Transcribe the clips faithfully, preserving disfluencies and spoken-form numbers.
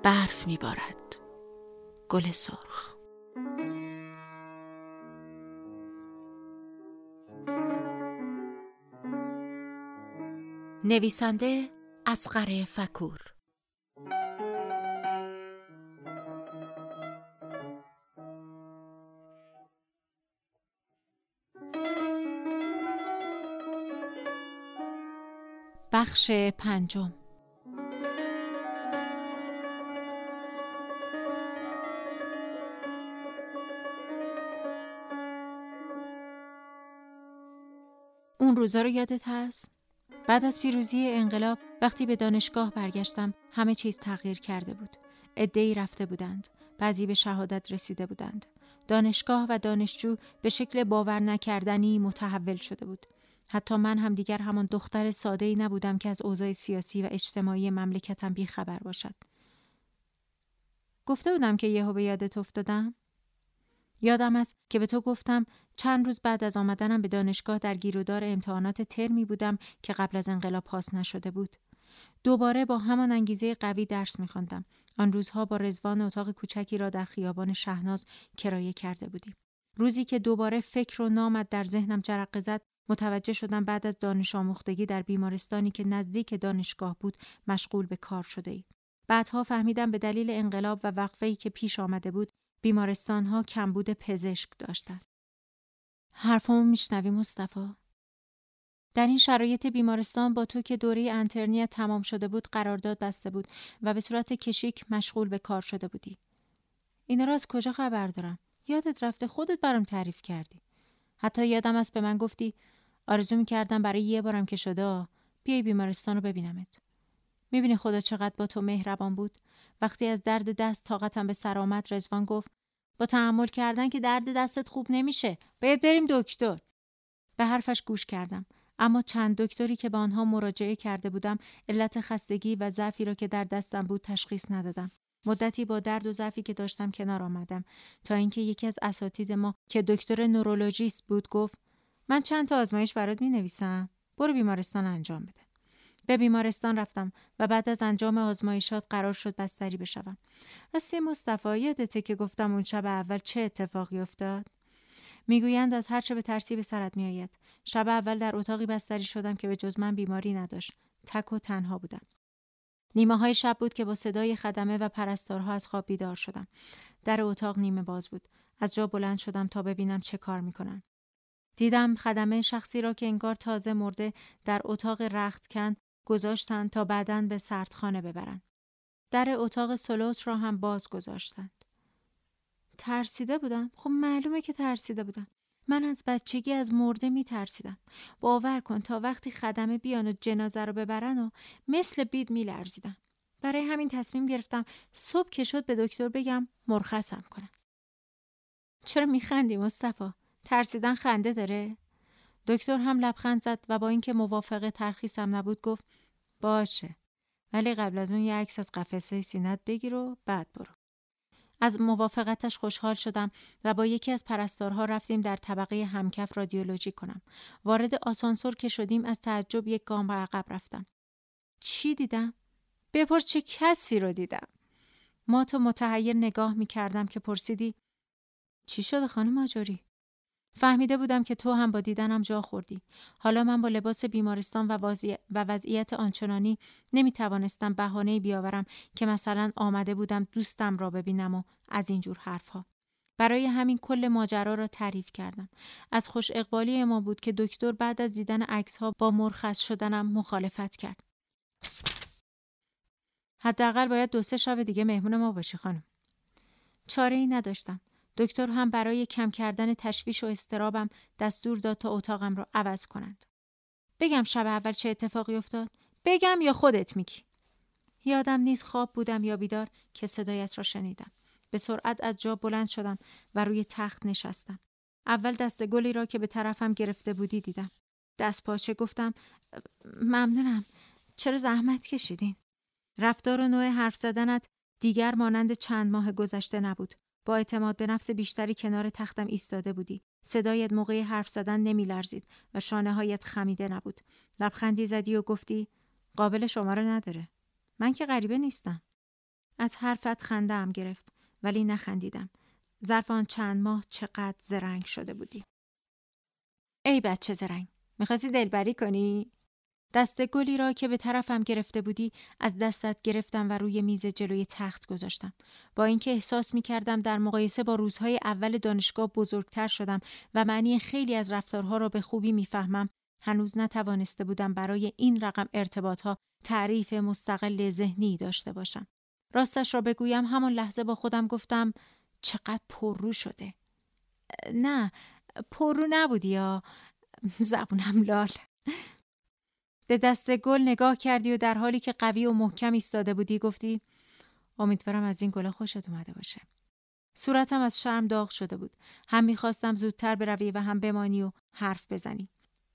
برف میبارد. گل سرخ. نویسنده اصغر فکور. بخش پنجم. اون روزا رو یادت هست؟ بعد از پیروزی انقلاب وقتی به دانشگاه برگشتم همه چیز تغییر کرده بود. عده‌ای رفته بودند، بعضی به شهادت رسیده بودند. دانشگاه و دانشجو به شکل باور نکردنی متحول شده بود. حتی من هم دیگر همان دختر ساده‌ای نبودم که از اوضاع سیاسی و اجتماعی مملکتم بی خبر باشد. گفته بودم که یهو به یادت افتادم؟ یادم است که به تو گفتم چند روز بعد از آمدنم به دانشگاه در گیرودار امتحانات ترمی بودم که قبل از انقلاب پاس نشده بود. دوباره با همان انگیزه قوی درس می‌خواندم. آن روزها با رضوان اتاق کوچکی را در خیابان شهناز کرایه کرده بودیم. روزی که دوباره فکر و نامت در ذهنم جرقه زد، متوجه شدم بعد از دانش آموختگی در بیمارستانی که نزدیک دانشگاه بود مشغول به کار شده‌ای. بعدها فهمیدم به دلیل انقلاب و وقفه‌ای که پیش آمده بود بیمارستان‌ها کمبود پزشک داشتند. حرفمو میشنوی مصطفی؟ در این شرایط بیمارستان با تو که دوره انترنیت تمام شده بود قرارداد بسته بود و به صورت کشیک مشغول به کار شده بودی. اینا رو از کجا خبر دارم؟ یادت رفته خودت برام تعریف کردی. حتی یادم است به من گفتی آرزو می‌کردم برای یه بارم که شده بیای بیمارستان رو ببینمت. می‌بینی خدا چقدر با تو مهربان بود؟ وقتی از درد دست طاقتم به سر آمد رضوان گفت با تحمل کردن که درد دستت خوب نمیشه. باید بریم دکتر. به حرفش گوش کردم. اما چند دکتری که به آنها مراجعه کرده بودم علت خستگی و ضعفی را که در دستم بود تشخیص ندادم. مدتی با درد و ضعفی که داشتم کنار آمدم تا اینکه یکی از اساتید ما که دکتر نورولوژیست بود گفت من چند تا آزمایش برات می‌نویسم. برو بیمارستان انجام بده. به بیمارستان رفتم و بعد از انجام آزمایشات قرار شد بستری بشوم. راستی مصطفی یادته که گفتم اون شب اول چه اتفاقی افتاد؟ میگویند از هر چه به ترسی به سرت میآید. شب اول در اتاقی بستری شدم که به جز من بیماری نداشت. تک و تنها بودم. نیمه های شب بود که با صدای خدمه و پرستارها از خواب بیدار شدم. در اتاق نیمه باز بود. از جا بلند شدم تا ببینم چه کار میکنن. دیدم خدمه شخصی را که انگار تازه مرده در اتاق رختکن گذاشتن تا بعداً به سردخانه ببرن. در اتاق سلوت را هم باز گذاشتند. ترسیده بودم. خب معلومه که ترسیده بودم. من از بچگی از مرده می ترسیدم. باور کن تا وقتی خدمه بیان و جنازه رو ببرن و مثل بید می لرزیدم. برای همین تصمیم گرفتم صبح که شد به دکتر بگم مرخصم کنم. چرا می خندی مصطفی؟ ترسیدن خنده داره؟ دکتر هم لبخند زد و با اینکه موافق ترخیصم نبود گفت باشه. ولی قبل از اون یه عکس از قفسه سینه‌ت بگیر و بعد برو. از موافقتش خوشحال شدم و با یکی از پرستارها رفتیم در طبقه همکف رادیولوژی کنم. وارد آسانسور که شدیم از تعجب یک گام به عقب رفتم. چی دیدم؟ بپرس چه کسی رو دیدم. ما تو متحیر نگاه می کردم که پرسیدی چی شده خانم آجوری؟ فهمیده بودم که تو هم با دیدنم جا خوردی. حالا من با لباس بیمارستان و, وضعی... و وضعیت آنچنانی نمی توانستم بهانه‌ای بیاورم که مثلا آمده بودم دوستم را ببینم و از اینجور حرفها. برای همین کل ماجرا را تعریف کردم. از خوش اقبالی ما بود که دکتر بعد از دیدن عکس‌ها با مرخص شدنم مخالفت کرد. حداقل باید دو سه شب دیگه مهمون ما باشی خانم. چاره‌ای نداشتم. دکتر هم برای کم کردن تشویش و اضطرابم دستور داد تا اتاقم رو عوض کنند. بگم شب اول چه اتفاقی افتاد؟ بگم یا خودت میگی؟ یادم نیست خواب بودم یا بیدار که صدایت را شنیدم. به سرعت از جا بلند شدم و روی تخت نشستم. اول دست گلی را که به طرفم گرفته بودی دیدم. دست پاچه گفتم ممنونم. چرا زحمت کشیدین؟ رفتار و نوع حرف زدنت دیگر مانند چند ماه گذشته نبود. با اعتماد به نفس بیشتری کنار تختم ایستاده بودی. صدایت موقع حرف زدن نمی لرزید و شانه هایت خمیده نبود. لبخندی زدی و گفتی قابل شما رو نداره. من که غریبه نیستم. از حرفت خنده‌ام گرفت ولی نخندیدم. ظرف آن چند ماه چقدر زرنگ شده بودی. ای بچه زرنگ، می‌خواستی دلبری کنی؟ دست گلی را که به طرفم گرفته بودی از دستت گرفتم و روی میز جلوی تخت گذاشتم. با اینکه احساس می‌کردم در مقایسه با روزهای اول دانشگاه بزرگتر شدم و معنی خیلی از رفتارها را به خوبی می‌فهمم، هنوز نتوانسته بودم برای این رقم ارتباطها تعریف مستقل ذهنی داشته باشم. راستش را بگویم همان لحظه با خودم گفتم چقدر پررو شده. نه، پررو نبودی یا زبونم لال. به دست گل نگاه کردی و در حالی که قوی و محکم ایستاده بودی گفتی امیدوارم از این گل خوشت اومده باشه. صورتم از شرم داغ شده بود. هم میخواستم زودتر بروی و هم بمانی و حرف بزنی.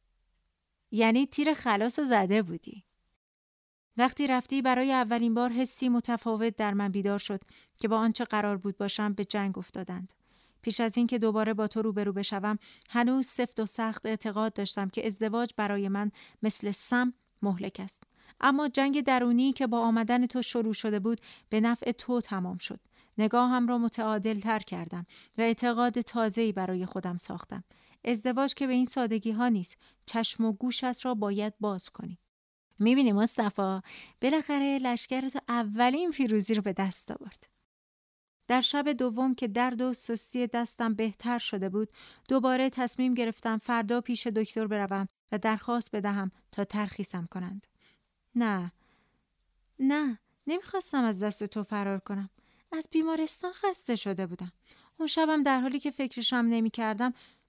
یعنی تیر خلاص رو زده بودی. وقتی رفتی برای اولین بار حسی متفاوت در من بیدار شد که با آنچه قرار بود باشم به جنگ افتادند. پیش از این که دوباره با تو روبرو بشوم هنوز سفت و سخت اعتقاد داشتم که ازدواج برای من مثل سم مهلک است. اما جنگ درونی که با آمدن تو شروع شده بود به نفع تو تمام شد. نگاهم را متعادل تر کردم و اعتقاد تازه‌ای برای خودم ساختم. ازدواج که به این سادگی ها نیست. چشم و گوشت را باید باز کنی. میبینی مصطفی، بالاخره لشکرت اولین پیروزی رو به دست آورد. در شب دوم که درد و سستی دستم بهتر شده بود، دوباره تصمیم گرفتم فردا پیش دکتر بروم و درخواست بدهم تا ترخیصم کنند. نه، نه، نمیخواستم از دست تو فرار کنم. از بیمارستان خسته شده بودم. اون شبم در حالی که فکرشم نمی کردم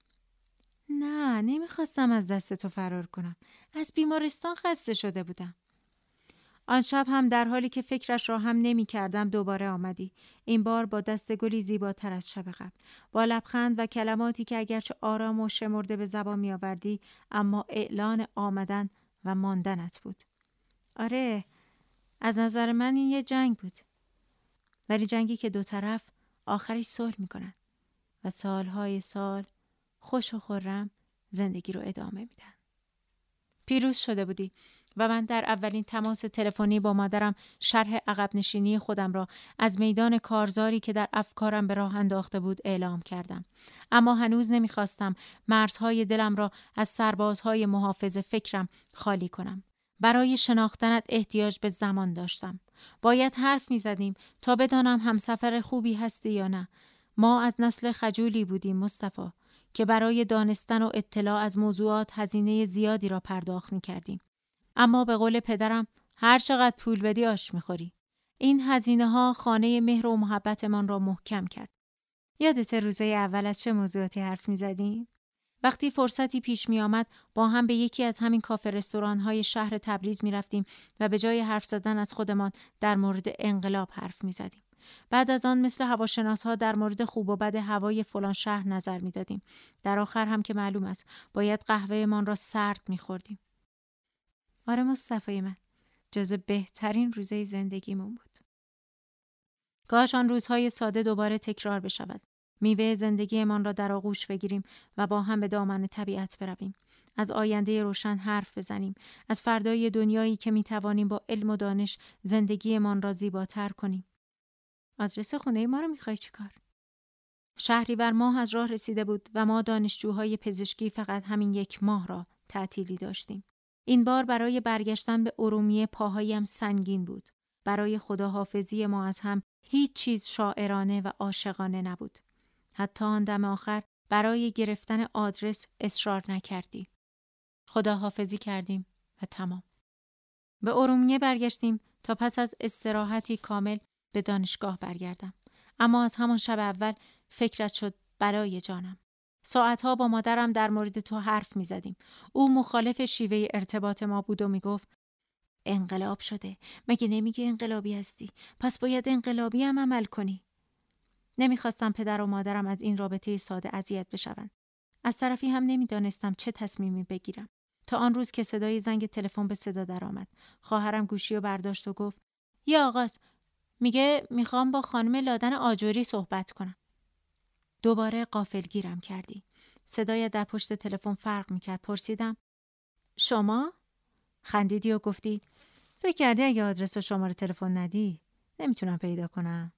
نه، نمیخواستم از دست تو فرار کنم. از بیمارستان خسته شده بودم. آن شب هم در حالی که فکرش را هم نمی کردم دوباره آمدی. این بار با دست گلی زیباتر از شب قبل. با لبخند و کلماتی که اگرچه آرام و شمرده به زبان می آوردی اما اعلان آمدن و ماندنت بود. آره، از نظر من این یه جنگ بود. ولی جنگی که دو طرف آخرش صلح می کنن و سالهای سال خوش و خرم زندگی رو ادامه میدن. پیروز شده بودی و من در اولین تماس تلفنی با مادرم شرح عقب نشینی خودم را از میدان کارزاری که در افکارم به راه انداخته بود اعلام کردم. اما هنوز نمیخواستم مرزهای دلم را از سربازهای محافظ فکرم خالی کنم. برای شناختنت احتیاج به زمان داشتم. باید حرف میزدیم تا بدانم همسفر خوبی هستی یا نه. ما از نسل خجولی بودیم مصطفی که برای دانستن و اطلاع از موضوعات هزینه زیادی را پرداخت می‌کردیم. اما به قول پدرم هر چقدر پول بدی آش می‌خوری. این هزینه ها خانه مهر و محبتمان را محکم کرد. یادت روزه اول از چه موضوعاتی حرف می‌زدیم؟ وقتی فرصتی پیش می آمد با هم به یکی از همین کافه رستوران‌های شهر تبریز می‌رفتیم و به جای حرف زدن از خودمان در مورد انقلاب حرف می‌زدیم. بعد از آن مثل هواشناس‌ها در مورد خوب و بد هوای فلان شهر نظر می‌دادیم. در آخر هم که معلوم است باید قهوه‌مان را سرد می‌خوردیم. آره مصطفی من، جز بهترین روزهای زندگیمون بود. کاش آن روزهای ساده دوباره تکرار بشود. میوه زندگیمان را در آغوش بگیریم و با هم به دامن طبیعت برویم. از آینده روشن حرف بزنیم. از فردای دنیایی که می‌توانیم با علم و دانش زندگیمان را زیباتر کنیم. آدرس خونه ما رو میخوای چی کار؟ شهریور ماه از راه رسیده بود و ما دانشجوهای پزشکی فقط همین یک ماه را تعطیلی داشتیم. این بار برای برگشتن به ارومیه پاهایم سنگین بود. برای خداحافظی ما از هم هیچ چیز شاعرانه و عاشقانه نبود. حتی آن دم آخر برای گرفتن آدرس اصرار نکردی. خداحافظی کردیم و تمام. به ارومیه برگشتیم تا پس از استراحتی کامل به دانشگاه برگردم. اما از همان شب اول فکرت شد بلای جانم. ساعتها با مادرم در مورد تو حرف می زدیم. او مخالف شیوه ارتباط ما بود و می گفت انقلاب شده. مگه نمیگه انقلابی هستی؟ پس باید انقلابی هم عمل کنی. نمیخواستم پدر و مادرم از این رابطه ساده اذیت بشوند. از طرفی هم نمیدانستم چه تصمیمی بگیرم. تا آن روز که صدای زنگ تلفن به صدا درآمد. خواهرم گوشی رو برداشت و گفت یا آغاز میگه میخوام با خانم لادن آجوری صحبت کنم. دوباره غافلگیرم کردی. صدایت در پشت تلفن فرق میکرد. پرسیدم شما؟ خندیدی و گفتی فکر کردی اگه آدرس و شماره تلفن ندی نمیتونم پیدا کنم.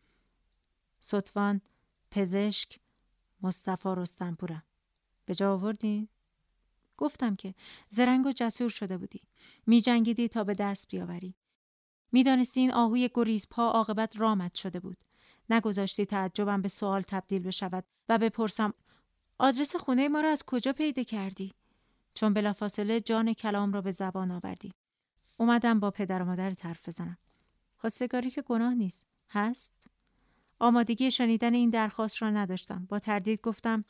ستوان، پزشک، مصطفی رستمپورم. به جا آوردی؟ گفتم که زرنگ و جسور شده بودی. می جنگیدی تا به دست بیاوری. می دانستی این آهوی گریز پا عاقبت رامت شده بود. نگذاشتی تعجبم به سوال تبدیل بشود و بپرسم آدرس خونه ما را از کجا پیدا کردی؟ چون بلافاصله جان کلام را به زبان آوردی. اومدم با پدر و مادرت حرف بزنم. خواستگاری که گناه نیست. هست؟ آمادگی شنیدن این درخواست را نداشتم. با تردید گفتم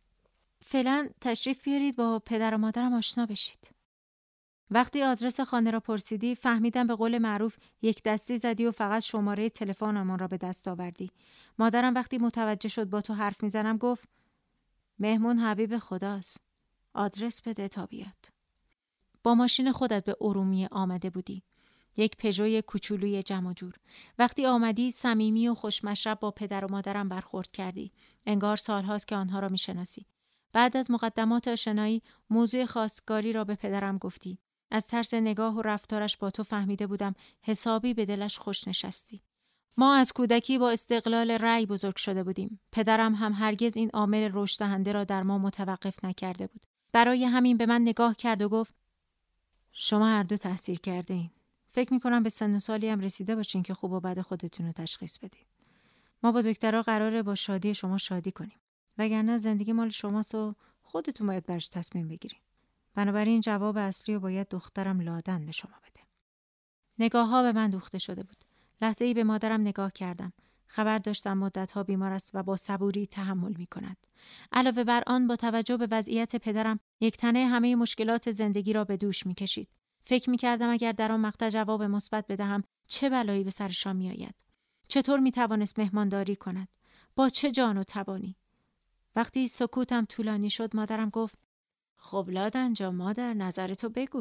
فعلا تشریف بیارید با پدر و مادرم آشنا بشید. وقتی آدرس خانه را پرسیدی فهمیدم به قول معروف یک دستی زدی و فقط شماره تلفنمان را به دست آوردی. مادرم وقتی متوجه شد با تو حرف میزنم گفت مهمون حبیب خداست. آدرس بده تا بیاد. با ماشین خودت به ارومیه آمده بودی. یک پژوی کوچولوی جمع و جور. وقتی آمدی صمیمی و خوشمشرب با پدر و مادرم برخورد کردی. انگار سالهاست که آنها را میشناسی. بعد از مقدمات آشنایی موضوع خواستگاری را به پدرم گفتی. از طرز نگاه و رفتارش با تو فهمیده بودم حسابی به دلش خوش نشستی. ما از کودکی با استقلال رأی بزرگ شده بودیم. پدرم هم هرگز این عامل رشد دهنده را در ما متوقف نکرده بود. برای همین به من نگاه کرد و گفت شما هر دو تحصیل کرده این. فکر میکنم به سن و سالی هم رسیده باشین که خوب و بد خودتون رو تشخیص بدید. ما بزرگترها قراره با شادی شما شادی کنیم. وگرنه زندگی مال شماست و خودتون باید برش تصمیم بگیریم. بنابراین جواب اصلی رو باید دخترم لادن به شما بده. نگاه ها به من دوخته شده بود. لحظه ای به مادرم نگاه کردم. خبر داشتم مدت‌ها بیمار است و با صبوری تحمل می‌کند. علاوه بر آن با توجه به وضعیت پدرم یک تنه همه مشکلات زندگی را به دوش می‌کشید. فکر می‌کردم اگر در آن مقطع جواب مثبت بدهم چه بلایی به سرشان می‌آید. چطور می‌توانست مهمانداری کند؟ با چه جان و توانی؟ وقتی سکوتم طولانی شد مادرم گفت خب لادن جا مادر نظرتو بگو.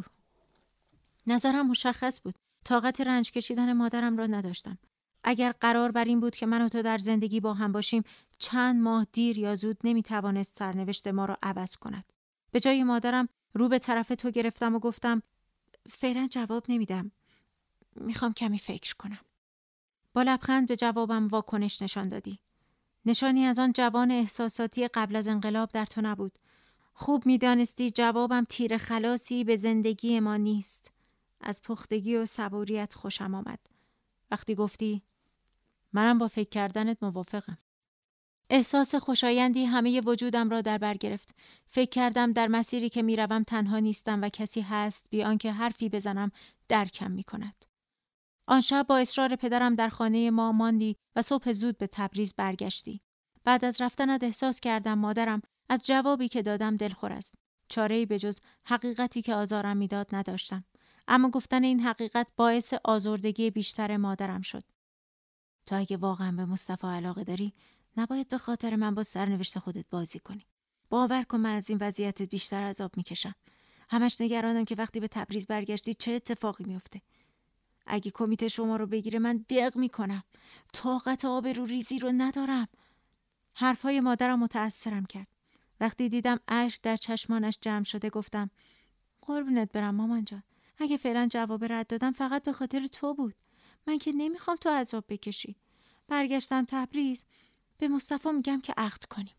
نظرم مشخص بود. طاقت رنج کشیدن مادرم را نداشتم. اگر قرار بر این بود که من و تو در زندگی با هم باشیم چند ماه دیر یا زود نمیتوانست سرنوشت ما را عوض کند. به جای مادرم رو به طرف تو گرفتم و گفتم فعلا جواب نمیدم. میخوام کمی فکر کنم. با لبخند به جوابم واکنش نشان دادی. نشانی از آن جوان احساساتی قبل از انقلاب در تو نبود. خوب میدانستی جوابم تیر خلاصی به زندگی ما نیست. از پختگی و صبوریت خوشم آمد. وقتی گفتی منم با فکر کردنت موافقم. احساس خوشایندی همه وجودم را در بر گرفت. فکر کردم در مسیری که میروم تنها نیستم و کسی هست بی آنکه حرفی بزنم درکم میکند. آن شب با اصرار پدرم در خانه ما ماندی و صبح زود به تبریز برگشتی. بعد از رفتنت احساس کردم مادرم از جوابی که دادم دلخور است. چاره‌ای به جز حقیقتی که آزارم میداد نداشتم. اما گفتن این حقیقت باعث آزردگی بیشتر مادرم شد. تو اگه واقعا به مصطفی علاقه داری نباید به خاطر من با سرنوشت خودت بازی کنی. باور کن من از این وضعیتت بیشتر عذاب میکشم. همش نگرانم که وقتی به تبریز برگشتی چه اتفاقی میفته. اگه کمیته شما رو بگیره من دق میکنم. طاقت آبرو ریزی رو ندارم. حرفهای مادرم متأثرم کرد. وقتی دیدم اشک در چشمانش جمع شده گفتم قربونت برم مامان جان. اگه فعلا جواب رد دادم فقط به خاطر تو بود. من که نمیخوام تو عذاب بکشی. برگشتم تبریز به مصطفی میگم که عقد کنیم.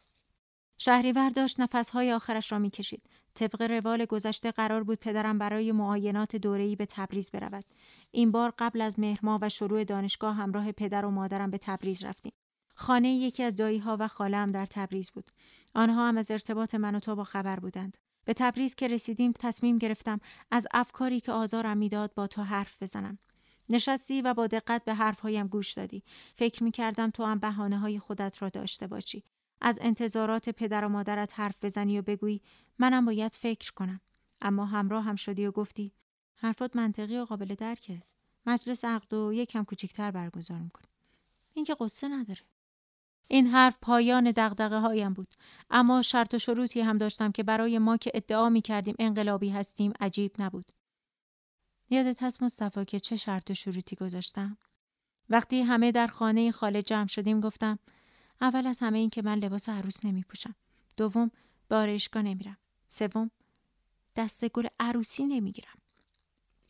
شهریور داشت نفسهای آخرش را میکشید. طبق روال گذشته قرار بود پدرم برای معاینات دوره‌ای به تبریز برود. این بار قبل از مهر ماه و شروع دانشگاه همراه پدر و مادرم به تبریز رفتیم. خانه یکی از دایی‌ها و خاله‌ام در تبریز بود. آنها هم از ارتباط من و تو با خبر بودند. به تبریز که رسیدیم تصمیم گرفتم از افکاری که آزارم میداد با تو حرف بزنم. نشستی و با دقت به حرفهایم گوش دادی. فکر می‌کردم تو هم بهانه‌های خودت را داشته باشی. از انتظارات پدر و مادرت حرف بزنی و بگویی منم باید فکر کنم. اما همراه هم شدی و گفتی حرفات منطقی و قابل درکه. مجلس عقد و یکم کوچیک‌تر برگزار می‌کنیم. این که قصه نداره. این حرف پایان دغدغه‌هایم بود. اما شرط و شروطی هم داشتم که برای ما که ادعا می‌کردیم انقلابی هستیم عجیب نبود. یادت هست مصطفی که چه شرط و شروطی گذاشتم؟ وقتی همه در خانه خاله جمع شدیم گفتم اول از همه این که من لباس عروس نمی‌پوشم. دوم به آرایشگاه نمیرم. سوم دسته گل عروسی نمیگیرم.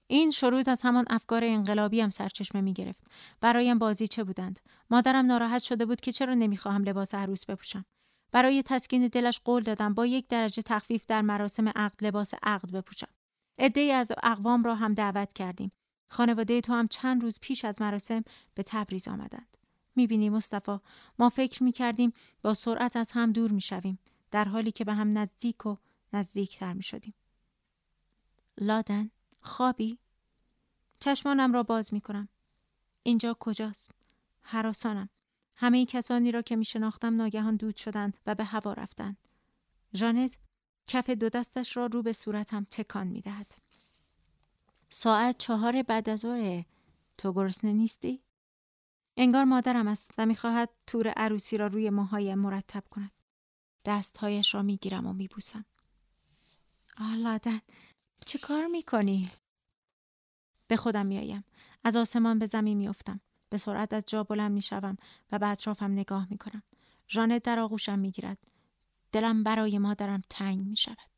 این شروط از همان افکار انقلابی هم سرچشمه می گرفت. برایم بازی چه بودند. مادرم ناراحت شده بود که چرا نمیخواهم لباس عروس بپوشم. برای تسکین دلش قول دادم با یک درجه تخفیف در مراسم عقد لباس عقد بپوشم. عده‌ای از اقوام را هم دعوت کردیم. خانواده تو هم چند روز پیش از مراسم به تبریز آمدند. میبینی مصطفی، ما فکر میکردیم با سرعت از هم دور میشویم، در حالی که به هم نزدیک و نزدیکتر میشدیم. لادن، خوابی؟ چشمانم را باز میکنم. اینجا کجاست؟ هراسانم. همه کسانی را که میشناختم ناگهان دود شدند و به هوا رفتند. ژانت کف دو دستش را رو به صورتم تکان میدهد. ساعت چهار بعد از ظهر. تو گرسنه نیستی؟ انگار مادرم است و میخواهد تور عروسی را روی موهایم مرتب کند. دستهایش را میگیرم و میبوسم. آه لادن، چه کار میکنی؟ به خودم میایم. از آسمان به زمین میافتم. به سرعت از جا بلند میشوم و به اطرافم نگاه میکنم. ژانت در آغوشم میگیرد. دلم برای مادرم تنگ میشود.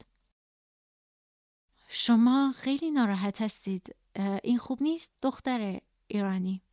شما خیلی ناراحت هستید. این خوب نیست دختر ایرانی.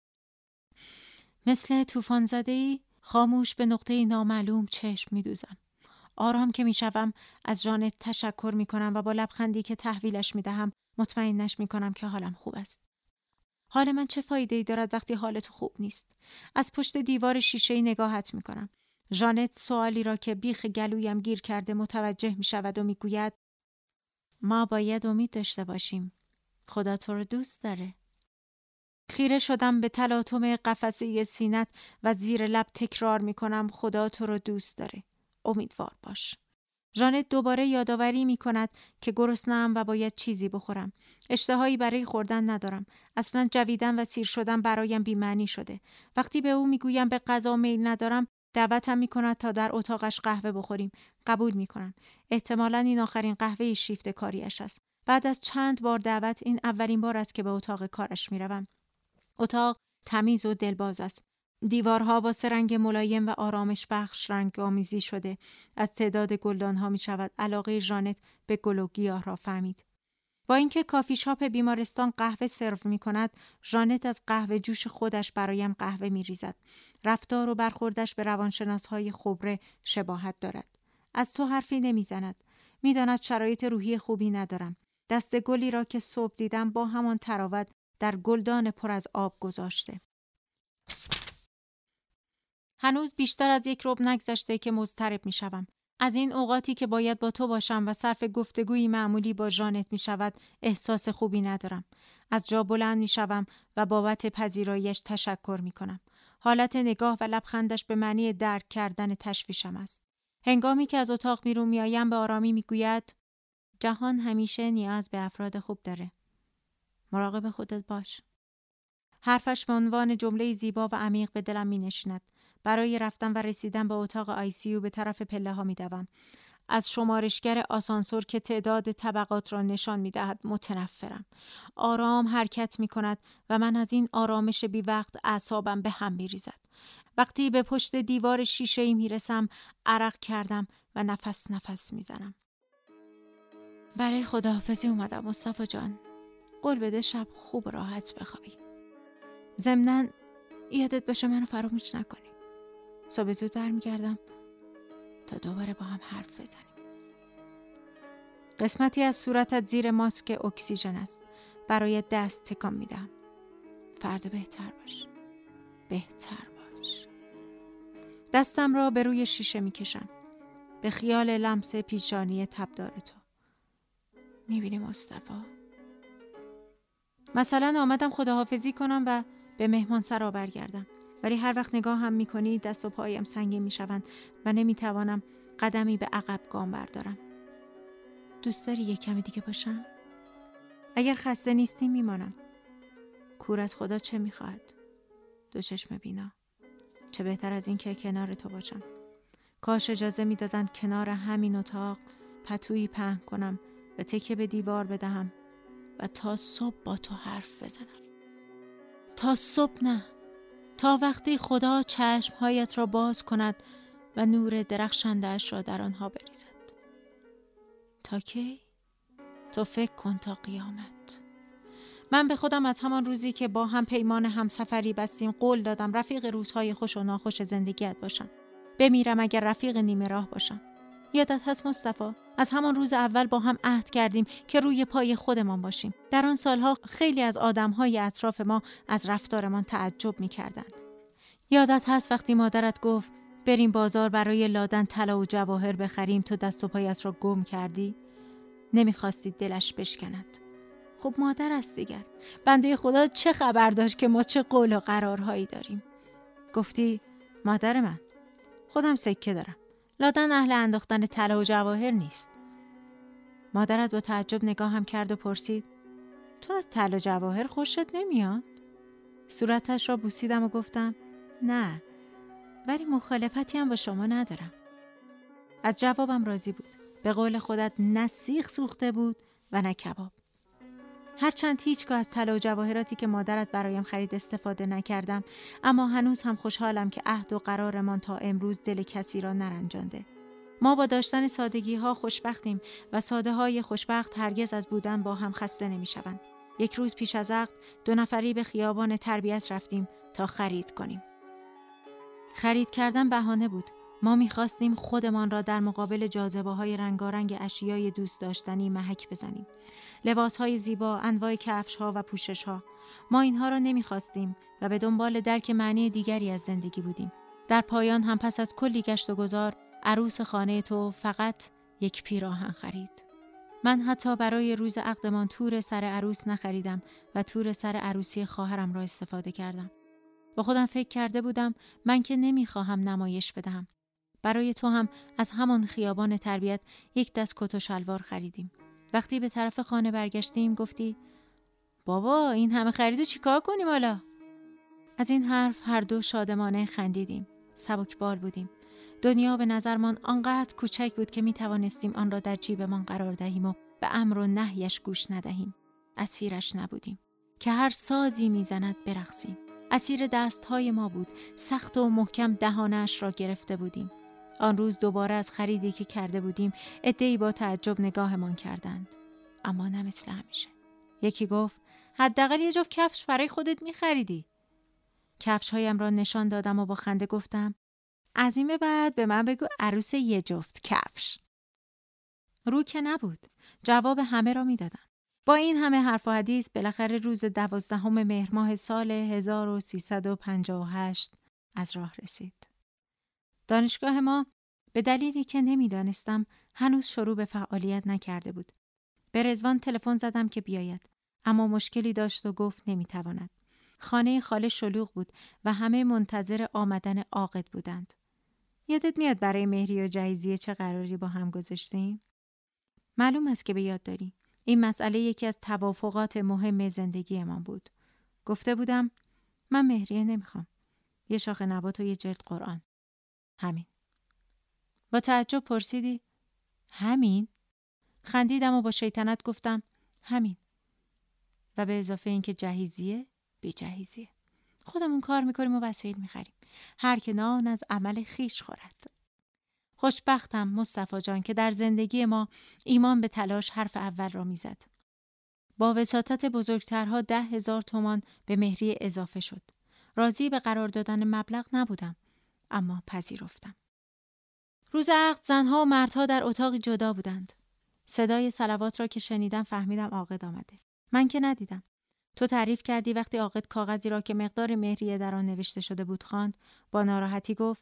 مثل طوفان زده‌ای خاموش به نقطه نامعلوم چشم می‌دوزم. آرام که میشوم از ژانت تشکر میکنم و با لبخندی که تحویلش میدهم مطمئنش میکنم که حالم خوب است. حال من چه فایده‌ای دارد وقتی حال تو خوب نیست؟ از پشت دیوار شیشه‌ای نگاهت میکنم. ژانت سوالی را که بیخ گلویم گیر کرده متوجه میشود و میگوید ما باید امید داشته باشیم. خدا تو رو دوست داره. خیره شدم به تلاطم قفسه سینت و زیر لب تکرار میکنم خدا تو رو دوست داره. امیدوار باش. ژانت دوباره یادآوری میکند که گرسنه‌ام و باید چیزی بخورم. اشتهایی برای خوردن ندارم. اصلا جویدن و سیر شدن برایم بی‌معنی شده. وقتی به او میگویم به غذا میل ندارم، دعوتم میکند تا در اتاقش قهوه بخوریم. قبول میکنم. احتمالاً این آخرین قهوه شیفت کاریش است. بعد از چند بار دعوت این اولین بار است که به اتاق کارش میروم. اتاق تمیز و دلباز است. دیوارها با سه رنگ ملایم و آرامش بخش رنگ آمیزی شده. از تعداد گلدانها می شود علاقه ژانت به گل و گیاه را فهمید. با اینکه کافی شاپ بیمارستان قهوه سرو می کند، ژانت از قهوه جوش خودش برایم قهوه می ریزد. رفتار و برخوردش به روانشناس‌های خبره شباهت دارد. از تو حرفی نمی زند. می داند شرایط روحی خوبی ندارم. دست گلی را که صبح دیدم با همان تراوت در گلدان پر از آب گذاشته. هنوز بیشتر از یک ربع نگذشته که مضطرب می شوم. از این اوقاتی که باید با تو باشم و صرف گفتگوی معمولی با ژانت می شود احساس خوبی ندارم. از جا بلند می شوم و بابت پذیراییش تشکر می کنم. حالت نگاه و لبخندش به معنی درک کردن تشویشم است. هنگامی که از اتاق بیرون می آیم به آرامی می گوید جهان همیشه نیاز به افراد خوب داره. مراقب خودت باش. حرفش به عنوان جمله زیبا و عمیق به دلم می نشیند. برای رفتن و رسیدن به اتاق آی سی یو به طرف پله ها می دوم. از شمارشگر آسانسور که تعداد طبقات را نشان می دهد متنفرم. آرام حرکت می کند و من از این آرامش بی وقت اعصابم به هم می ریزد. وقتی به پشت دیوار شیشه‌ای می رسم عرق کردم و نفس نفس می زنم. برای خداحافظی اومدم مصطفی جان. قول بده شب خوب و راحت بخوابی. ضمناً یادت باشه منو فراموش نکنی. صبح زود برمیگردم تا دوباره با هم حرف بزنیم. قسمتی از صورتت زیر ماسک اکسیژن است. برای دست تکان میدم. فردا بهتر باش. بهتر باش. دستم را به روی شیشه میکشم. به خیال لمس پیشانی تبدار تو. میبینی مصطفی؟ مثلا آمدم خداحافظی کنم و به مهمان سرا برگردم. ولی هر وقت نگاه هم میکنی دست و پایم سنگین میشوند و نمیتوانم قدمی به عقب گام بردارم. دوست داری یک کمی دیگه باشم؟ اگر خسته نیستی میمانم. کور از خدا چه میخواهد؟ دو چشم بینا. چه بهتر از این که کنار تو باشم. کاش اجازه میدادن کنار همین اتاق پتویی پهن کنم و تکیه به دیوار بدهم و تا صبح با تو حرف بزنم. تا صبح نه. تا وقتی خدا چشمهایت را باز کند و نور درخشنده‌اش را در آنها بریزد. تا کی؟ تو فکر کن تا قیامت. من به خودم از همان روزی که با هم پیمان همسفری بستیم قول دادم رفیق روزهای خوش و ناخوش زندگیت باشم. بمیرم اگر رفیق نیمه راه باشم. یادت هست مصطفی؟ از همان روز اول با هم عهد کردیم که روی پای خودمان باشیم. در آن سالها خیلی از آدمهای اطراف ما از رفتارمان تعجب می‌کردند. یادت هست وقتی مادرت گفت بریم بازار برای لادن طلا و جواهر بخریم تو دست و پایت را گم کردی؟ نمی‌خواستی دلش بشکند. خب مادر است دیگر. بنده خدا چه خبر داشت که ما چه قول و قرارهایی داریم؟ گفتی مادر من، خودم سکه دارم. لادن اهل انداختن طلا و جواهر نیست. مادرت با تعجب نگاهم کرد و پرسید تو از طلا و جواهر خوشت نمیاد؟ صورتش را بوسیدم و گفتم نه، ولی مخالفتی هم با شما ندارم. از جوابم راضی بود. به قول خودت نه سیخ سوخته بود و نه کباب. هرچند هیچگاه از طلا و جواهراتی که مادرت برایم خرید استفاده نکردم، اما هنوز هم خوشحالم که عهد و قرارمان تا امروز دل کسی را نرنجانده. ما با داشتن سادگی ها خوشبختیم و ساده های خوشبخت هرگز از بودن با هم خسته نمی شوند. یک روز پیش از عقد دو نفری به خیابان تربیت رفتیم تا خرید کنیم. خرید کردن بهانه بود. ما می‌خواستیم خودمان را در مقابل جاذبه‌های رنگارنگ اشیای دوست داشتنی محک بزنیم. لباس‌های زیبا، انواع کفش‌ها و پوشش‌ها. ما اینها را نمی‌خواستیم و به دنبال درک معنی دیگری از زندگی بودیم. در پایان هم پس از کلی گشت و گذار، عروس خانه تو فقط یک پیراهن خرید. من حتی برای روز عقدمان تور سر عروس نخریدم و تور سر عروسی خواهرم را استفاده کردم. با خودم فکر کرده بودم من که نمیخواهم نمایش بدهم. برای تو هم از همان خیابان تربیت یک دست کت و شلوار خریدیم. وقتی به طرف خانه برگشتیم گفتی بابا این همه خریدو چیکار کنیم حالا؟ از این حرف هر دو شادمانه خندیدیم. سبکبال بودیم. دنیا به نظرمان آنقدر کوچک بود که می توانستیم آن را در جیبمان قرار دهیم و به امر و نهیش گوش ندهیم. اسیرش نبودیم که هر سازی میزند برقصیم. اسیر دستهای ما بود. سخت و محکم دهانش را گرفته بودیم. آن روز دوباره از خریدی که کرده بودیم عده‌ای با تعجب نگاهمان کردند، اما نه مثل همیشه. یکی گفت حداقل یه جفت کفش برای خودت می‌خریدی. کفش‌هایم را نشان دادم و با خنده گفتم از این به بعد به من بگو عروس یه جفت کفش. رو که نبود. جواب همه را میدادم. با این همه حرف و حدیث بالاخره روز دوازدهم مهر ماه سال هزار و سیصد و پنجاه و هشت از راه رسید. دانشگاه ما به دلیلی که نمیدانستم هنوز شروع به فعالیت نکرده بود. به رضوان تلفن زدم که بیاید، اما مشکلی داشت و گفت نمیتواند. خانه خاله شلوغ بود و همه منتظر آمدن عاقد بودند. یادت میاد برای مهری و جهیزیه چه قراری با هم گذاشتیم؟ معلوم است که به یاد داری. این مسئله یکی از توافقات مهم زندگی من بود. گفته بودم من مهریه نمیخوام. یه شاخه نبات و یه جلد قرآن. همین. با تعجب پرسیدی همین؟ خندیدم و با شیطنت گفتم همین. و به اضافه اینکه جهیزیه بی جهیزیه. خودمون کار میکنیم و وسایل میخریم. هر که نان از عمل خیش خورد. خوشبختم مصطفی جان که در زندگی ما ایمان به تلاش حرف اول را میزد. با وساطت بزرگترها ده هزار تومان به مهری اضافه شد. راضی به قرار دادن مبلغ نبودم، اما پذیرفتم. روز عقد زنها و مردها در اتاقی جدا بودند. صدای صلوات را که شنیدم فهمیدم عاقد آمده. من که ندیدم. تو تعریف کردی وقتی عاقد کاغذی را که مقدار مهریه در آن نوشته شده بود خواند، با ناراحتی گفت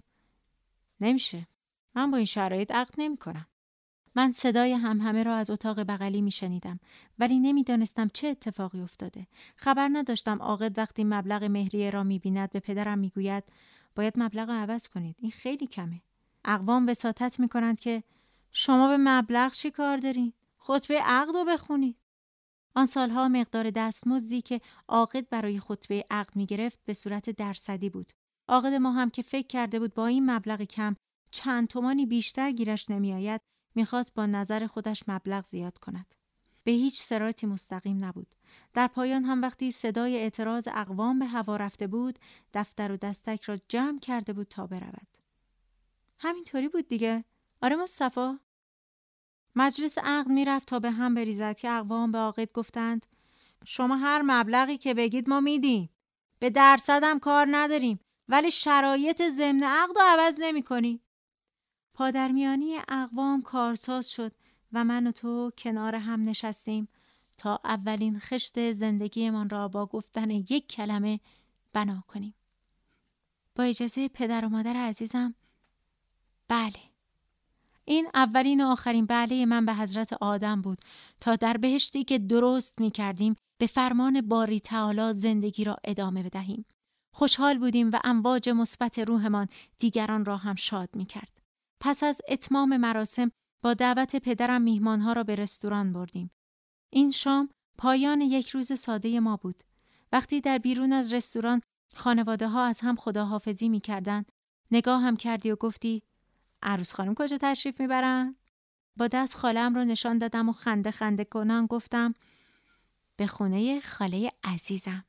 نمیشه. من با این شرایط عقد نمی کنم. من صدای همهمه را از اتاق بغلی می شنیدم، ولی نمی دانستم چه اتفاقی افتاده. خبر نداشتم عاقد وقتی مبلغ مهریه را می بیند به پدرم می گوید باید مبلغ عوض کنید. این خیلی کمه. اقوام وساطت می کنند که شما به مبلغ چی کار دارین؟ خطبه عقد رو بخونید. آن سالها مقدار دستمزدی که عاقد برای خطبه عقد می گرفت به صورت درصدی بود. عاقد ما هم که فکر کرده بود با این مبلغ کم چند تومانی بیشتر گیرش نمی آید، میخواست با نظر خودش مبلغ زیاد کند. به هیچ صراطی مستقیم نبود. در پایان هم وقتی صدای اعتراض اقوام به هوا رفته بود، دفتر و دستک را جمع کرده بود تا برود. همینطوری بود دیگه. آره مصطفی. مجلس عقد میرفت تا به هم بریزد که اقوام به عاقد گفتند شما هر مبلغی که بگید ما میدیم. به درصد هم کار نداریم، ولی شرایط ضمن عقد رو عوض نمی‌کنی. پادرمیانی اقوام کارساز شد و من و تو کنار هم نشستیم تا اولین خشت زندگیمان را با گفتن یک کلمه بنا کنیم. با اجازه پدر و مادر عزیزم، بله. این اولین و آخرین بله من به حضرت آدم بود تا در بهشتی که درست می کردیم به فرمان باری تعالی زندگی را ادامه بدهیم. خوشحال بودیم و امواج مثبت روحمان دیگران را هم شاد می کرد. پس از اتمام مراسم با دعوت پدرم میهمانها را به رستوران بردیم. این شام پایان یک روز ساده ما بود. وقتی در بیرون از رستوران خانواده ها از هم خداحافظی می کردن، نگاه هم کردی و گفتی عروس خانم کجا تشریف می برن؟ با دست خاله‌ام را نشان دادم و خنده خنده کنان گفتم به خونه خاله عزیزم.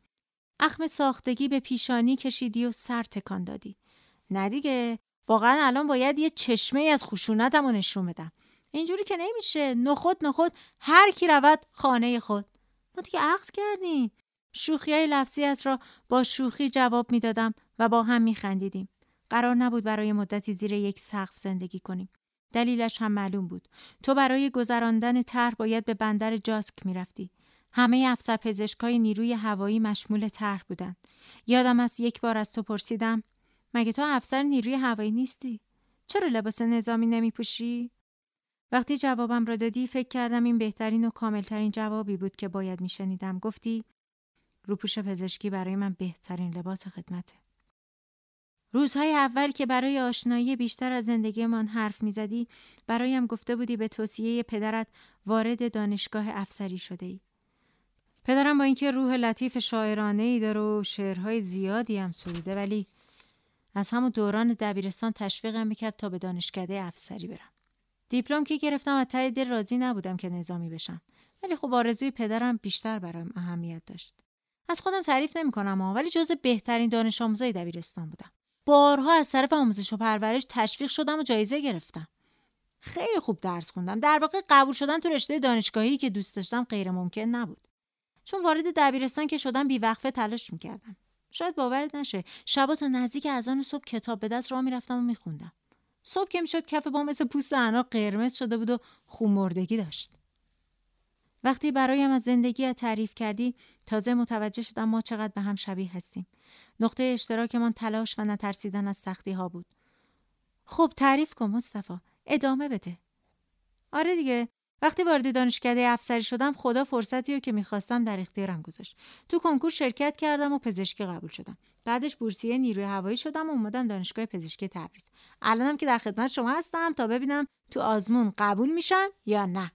اخم ساختگی به پیشانی کشیدی و سر تکان دادی. نه دیگه، واقعا الان باید یه چشمه از خشونتمو نشون بدم. اینجوری که نمیشه. نخود نخود هر کی رود خانه خود. ما دیگه عقد کردیم. شوخیای لفظیت را با شوخی جواب میدادم و با هم میخندیدیم. قرار نبود برای مدتی زیر یک سقف زندگی کنیم. دلیلش هم معلوم بود. تو برای گذراندن طرح باید به بندر جاسک میرفتی. همه افسر پزشکای نیروی هوایی مشمول طرح بودند. یادم است یک بار از تو پرسیدم مگه تو افسر نیروی هوایی نیستی؟ چرا لباس نظامی نمی پوشی؟ وقتی جوابم را دادی فکر کردم این بهترین و کاملترین جوابی بود که باید می شنیدم. گفتی روپوش پزشکی برای من بهترین لباس خدمته. روزهای اول که برای آشنایی بیشتر از زندگیمان حرف می زدی برایم گفته بودی به توصیه پدرت وارد دانشگاه افسری شده ای. پدرم با اینکه روح لطیف شاعرانه‌ای داره و شعرهای زیادی هم سروده ولی از همون دوران دبیرستان تشویقم میکرد تا به دانشکده افسری برم. دیپلم که گرفتم از ته دل راضی نبودم که نظامی بشم. ولی خب آرزوی پدرم بیشتر برایم اهمیت داشت. از خودم تعریف نمی‌کنم ها، ولی جز بهترین دانش آموزای دبیرستان بودم. بارها از طرف آموزش و پرورش تشویق شدم و جایزه گرفتم. خیلی خوب درس خوندم. در واقع قبول شدن تو رشته دانشگاهی که دوست داشتم غیر ممکن نبود. چون وارد دبیرستان که شدم بی‌وقفه تلاش می‌کردم. شاید باورت نشه شبا تا نزدیک اذان صبح کتاب به دست راه میرفتم و میخوندم. صبح که میشد کف پام مثل پوست انار قرمز شده بود و خون مردگی داشت. وقتی برایم از زندگی تعریف کردی تازه متوجه شدم ما چقدر به هم شبیه هستیم. نقطه اشتراکمان تلاش و نترسیدن از سختی ها بود. خب تعریف کن مصطفی، ادامه بده. آره دیگه، وقتی وارد دانشکده افسری شدم خدا فرصتی رو که میخواستم در اختیارم گذاشت. تو کنکور شرکت کردم و پزشکی قبول شدم. بعدش بورسیه نیروی هوایی شدم و اومدم دانشگاه پزشکی تبریز. الانم که در خدمت شما هستم تا ببینم تو آزمون قبول میشم یا نه.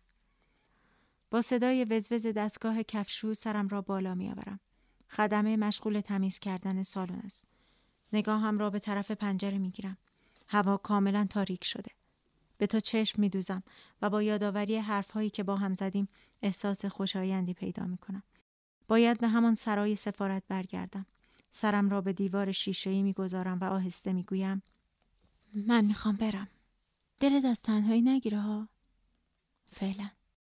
با صدای وزوز دستگاه کفشو سرم را بالا میآورم. خدمه مشغول تمیز کردن سالن است. نگاهم را به طرف پنجره میگیرم. هوا کاملا تاریک شده. به تو چشم میدوزم و با یادآوری حرفهایی که با هم زدیم احساس خوشایندی پیدا میکنم. باید به همان سرای سفارت برگردم. سرم را به دیوار شیشه‌ای میگذارم و آهسته میگویم من میخوام برم. دلت از تنهایی نگیره ها. فعلا.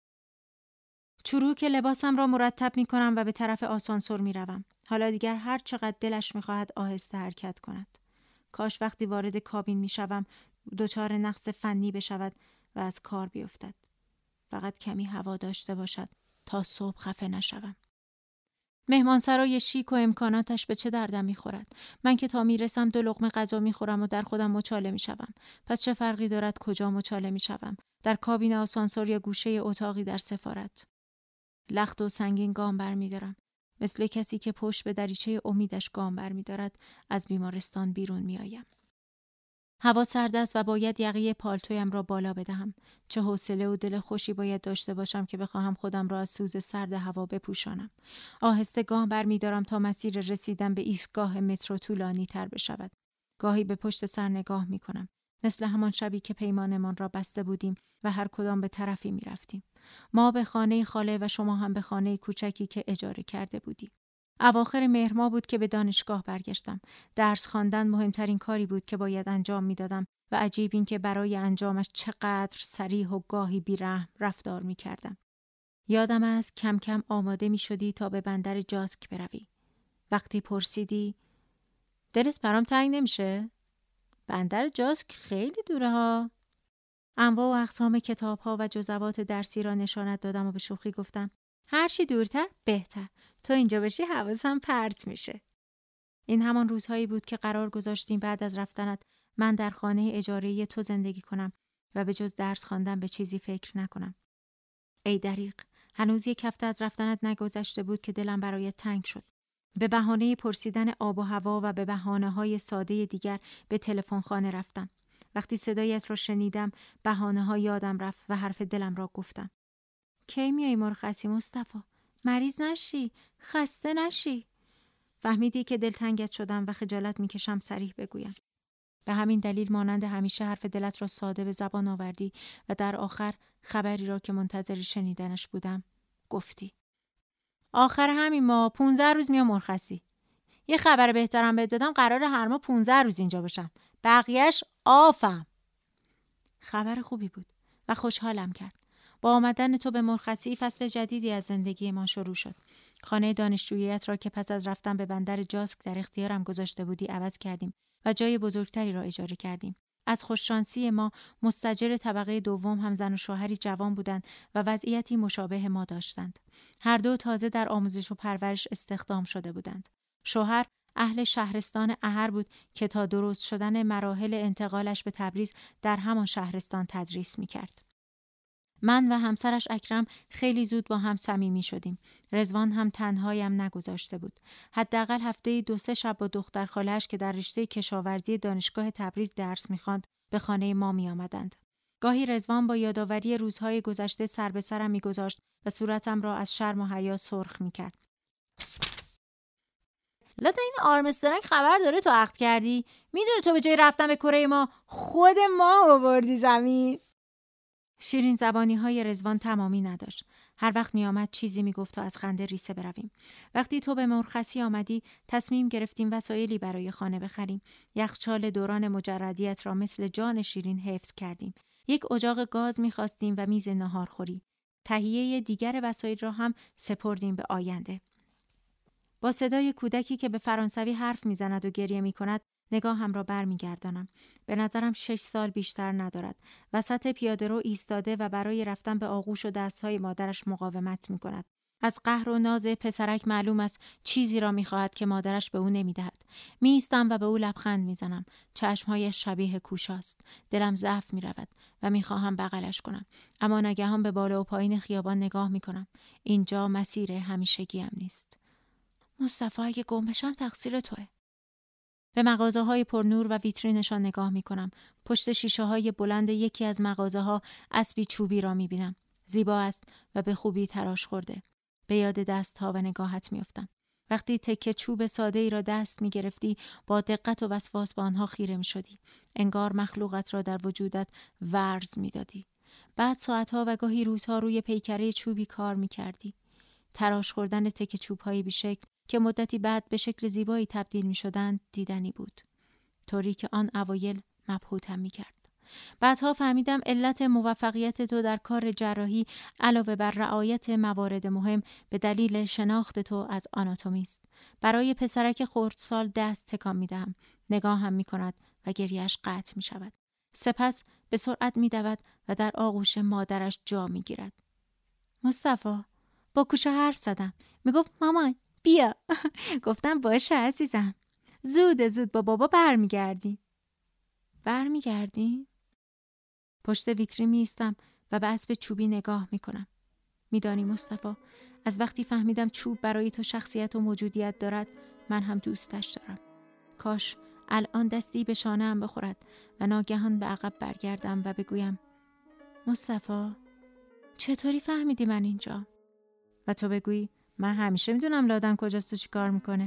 چروک لباسم را مرتب میکنم و به طرف آسانسور میروم. حالا دیگر هر چقدر دلش میخواهد آهسته حرکت کند. کاش وقتی وارد کابین میشوم دچار نقص فنی بشود و از کار بیفتد. فقط کمی هوا داشته باشد تا صبح خفه نشوم. مهمانسرای شیک و امکاناتش به چه دردم میخورد؟ من که تا میرسم دو لقمه غذا میخورم و در خودم مچاله میشوم. پس چه فرقی دارد کجا مچاله میشوم؟ در کابین آسانسور یا گوشه اتاقی در سفارت؟ لخت و سنگین گام برمیدارم. مثل کسی که پشت به دریچه امیدش گام برمیدارد از بیمارستان بیرون میآیم. هوا سرد است و باید یقه پالتویم را بالا بدهم. چه حوصله و دل خوشی باید داشته باشم که بخواهم خودم را از سوز سرد هوا بپوشانم. آهسته گام برمی‌دارم تا مسیر رسیدن به ایستگاه مترو طولانی تر بشود. گاهی به پشت سر نگاه می‌کنم. مثل همان شبی که پیمانمان را بسته بودیم و هر کدام به طرفی می‌رفتیم. ما به خانه خاله و شما هم به خانه کوچکی که اجاره کرده بودیم. اواخر مهر ماه بود که به دانشگاه برگشتم. درس خواندن مهمترین کاری بود که باید انجام میدادم و عجیب این که برای انجامش چقدر صریح و گاهی بی‌رحم رفتار میکردم. یادم است کم کم آماده می شدی تا به بندر جاسک بروی. وقتی پرسیدی دلت برام تنگ نمیشه؟ بندر جاسک خیلی دوره ها. انواع و اقسام کتاب ها و جزوات درسی را نشانت دادم و به شوخی گفتم هر چی دورتر بهتر. تو اینجا باشی حواسم پرت میشه. این همان روزهایی بود که قرار گذاشتیم بعد از رفتنت من در خانه اجاره‌ای تو زندگی کنم و به جز درس خواندن به چیزی فکر نکنم. ای دریغ، هنوز یک هفته از رفتنت نگذشته بود که دلم برایت تنگ شد. به بهانه پرسیدن آب و هوا و به بهانه‌های ساده دیگر به تلفن خانه رفتم. وقتی صدایت را شنیدم بهانه‌ها یادم رفت و حرف دلم را گفتم. کی میای مرخصی مصطفی؟ مریض نشی، خسته نشی. فهمیدی که دلتنگت شدم و خجالت میکشم صریح بگویم. به همین دلیل مانند همیشه حرف دلت را ساده به زبان آوردی و در آخر خبری را که منتظر شنیدنش بودم گفتی. آخر همین ماه پونزده روز میام مرخصی. یه خبر بهترم بهت بدم، قرار هر ماه پونزده روز اینجا باشم. بقیهش آفم. خبر خوبی بود و خوشحالم کرد. با آمدن تو به مرخصی فصل جدیدی از زندگی ما شروع شد. خانه دانشجوییت را که پس از رفتن به بندر جاسک در اختیارم گذاشته بودی عوض کردیم و جای بزرگتری را اجاره کردیم. از خوششانسی ما مستاجر طبقه دوم هم زن و شوهری جوان بودند و وضعیتی مشابه ما داشتند. هر دو تازه در آموزش و پرورش استخدام شده بودند. شوهر اهل شهرستان اهر بود که تا درست شدن مراحل انتقالش به تبریز در همان شهرستان تدریس می‌کرد. من و همسرش اکرم خیلی زود با هم صمیمی شدیم. رضوان هم تنهایم نگذاشته بود. حداقل هفته‌ای دو سه شب با دختر خاله‌اش که در رشته کشاورزی دانشگاه تبریز درس می‌خواند به خانه ما می‌آمدند. گاهی رضوان با یادآوری روزهای گذشته سر به سرم می‌گذاشت و صورتم را از شرم و حیا سرخ می‌کرد. لطفا این آرمسترانگ خبر داره تو عقد کردی؟ میدونه تو به جای رفتن به کره ما خود ما آوردی زمین؟ شیرین زبانی های رضوان تمامی نداشت. هر وقت می آمد چیزی می گفت تا از خنده ریسه برویم. وقتی تو به مرخصی آمدی تصمیم گرفتیم وسایلی برای خانه بخریم. یخچال دوران مجردیت را مثل جان شیرین حفظ کردیم. یک اجاق گاز می خواستیم و میز ناهارخوری. تهیه دیگر وسایل را هم سپردیم به آینده. با صدای کودکی که به فرانسوی حرف میزند و گریه می کند نگاهم را بر می گردانم. به نظرم شش سال بیشتر ندارد. وسط پیاده رو ایستاده و برای رفتن به آغوش و دستهای مادرش مقاومت می کند. از قهر و ناز پسرک معلوم است چیزی را می خواهد که مادرش به او نمی دهد. می ایستم و به او لبخند می زنم. چشمهایش شبیه کوشاست. دلم ضعف می رود و می خواهم بغلش کنم. اما ناگهان به بالا و پایین خیابان نگاه می کنم. اینجا مسیر همیشگیم نیست. مصطفی اگه گم بشم تقصیر توئه. به مغازه‌های پرنور و ویترینشان نگاه می‌کنم. پشت شیشه‌های بلند یکی از مغازه‌ها اسبی چوبی را می‌بینم. زیبا است و به خوبی تراش خورده. به یاد دست‌ها و نگاهت می‌افتم. وقتی تکه چوب ساده‌ای را دست می‌گرفتی، با دقت و وسواس به آنها خیره می‌شدی. انگار مخلوقت را در وجودت ورز می‌دادی. بعد ساعت‌ها و گاهی روزها روی پیکره چوبی کار می‌کردی. تراش خوردن تکه چوب‌های بیشکل که مدتی بعد به شکل زیبایی تبدیل می شدند دیدنی بود. طوری که آن اوایل مبهوتم می کرد. بعدها فهمیدم علت موفقیت تو در کار جراحی علاوه بر رعایت موارد مهم به دلیل شناخت تو از آناتومی است. برای پسرک خردسال دست تکان می دهم. نگاه هم می کند و گریهش قطع می شود. سپس به سرعت می دود و در آغوش مادرش جا می گیرد. مصطفی با کوچه حرف زدم. می گفت مامان بیا. گفتم باشه عزیزم. زود زود با بابا برمیگردیم. برمیگردیم؟ پشت ویترین می ایستم و به اسب چوبی نگاه می کنم. می دانی مصطفی، از وقتی فهمیدم چوب برای تو شخصیت و موجودیت دارد من هم دوستش دارم. کاش الان دستی به شانه‌ام بخورد و ناگهان به عقب برگردم و بگویم مصطفی چطوری فهمیدی من اینجا؟ و تو بگویی من همیشه میدونم لادن کجاست و چی کار میکنه.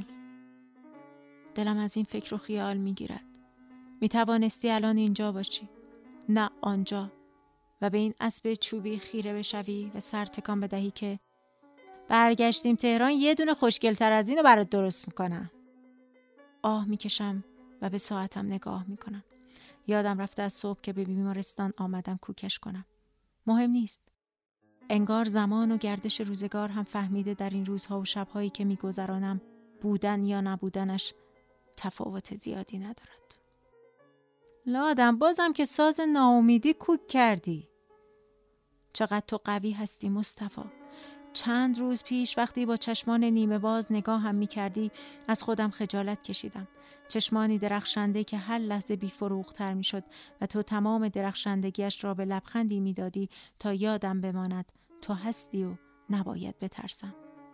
دلم از این فکر و خیال میگیرد. میتوانستی الان اینجا باشی، نه آنجا، و به این اسب چوبی خیره بشوی و سر تکان بدهی که برگشتیم تهران یه دونه خوشگل‌تر از اینو برات درست میکنم. آه میکشم و به ساعتم نگاه میکنم. یادم رفته از صبح که به بیمارستان آمدم کوکش کنم. مهم نیست. انگار زمان و گردش روزگار هم فهمیده در این روزها و شبهایی که میگذرانم بودن یا نبودنش تفاوت زیادی ندارد. لادم بازم که ساز ناامیدی کوک کردی. چقدر تو قوی هستی مصطفی. چند روز پیش وقتی با چشمان نیمه باز نگاه هم می کردی از خودم خجالت کشیدم. چشمانی درخشنده که هر لحظه بی فروغتر می شد و تو تمام درخشندگیش را به لبخندی می دادی تا یادم بماند تو هستی و نباید بترسم.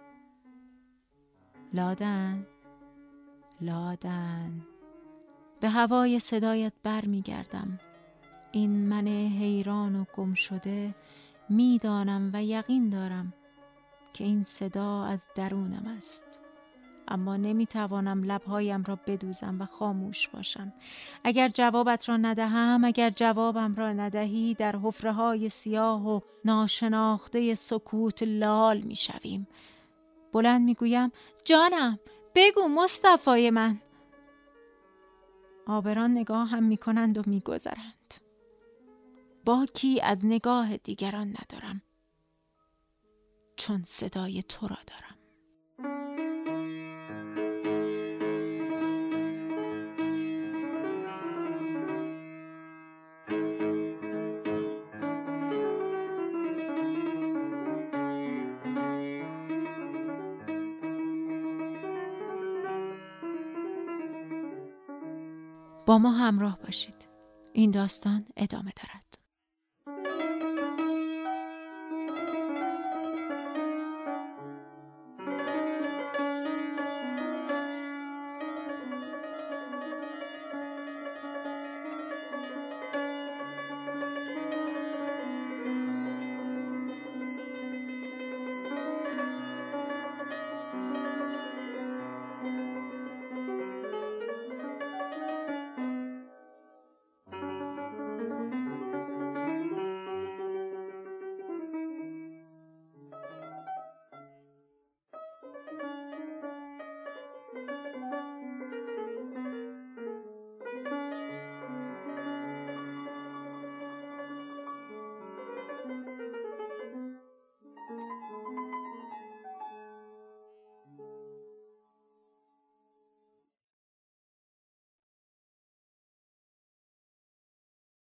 لادن لادن به هوای صدایت بر می گردم. این من حیران و گم شده می دانم و یقین دارم که این صدا از درونم است، اما نمی توانم لبهایم را بدوزم و خاموش باشم. اگر جوابت را ندهم، اگر جوابم را ندهی، در حفره های سیاه و ناشناخته سکوت لال می شویم. بلند می گویم جانم بگو مصطفی من. آبران نگاه هم می کنند و می گذرند. باکی از نگاه دیگران ندارم، چون صدای تو را دارم. با ما همراه باشید. این داستان ادامه دارد.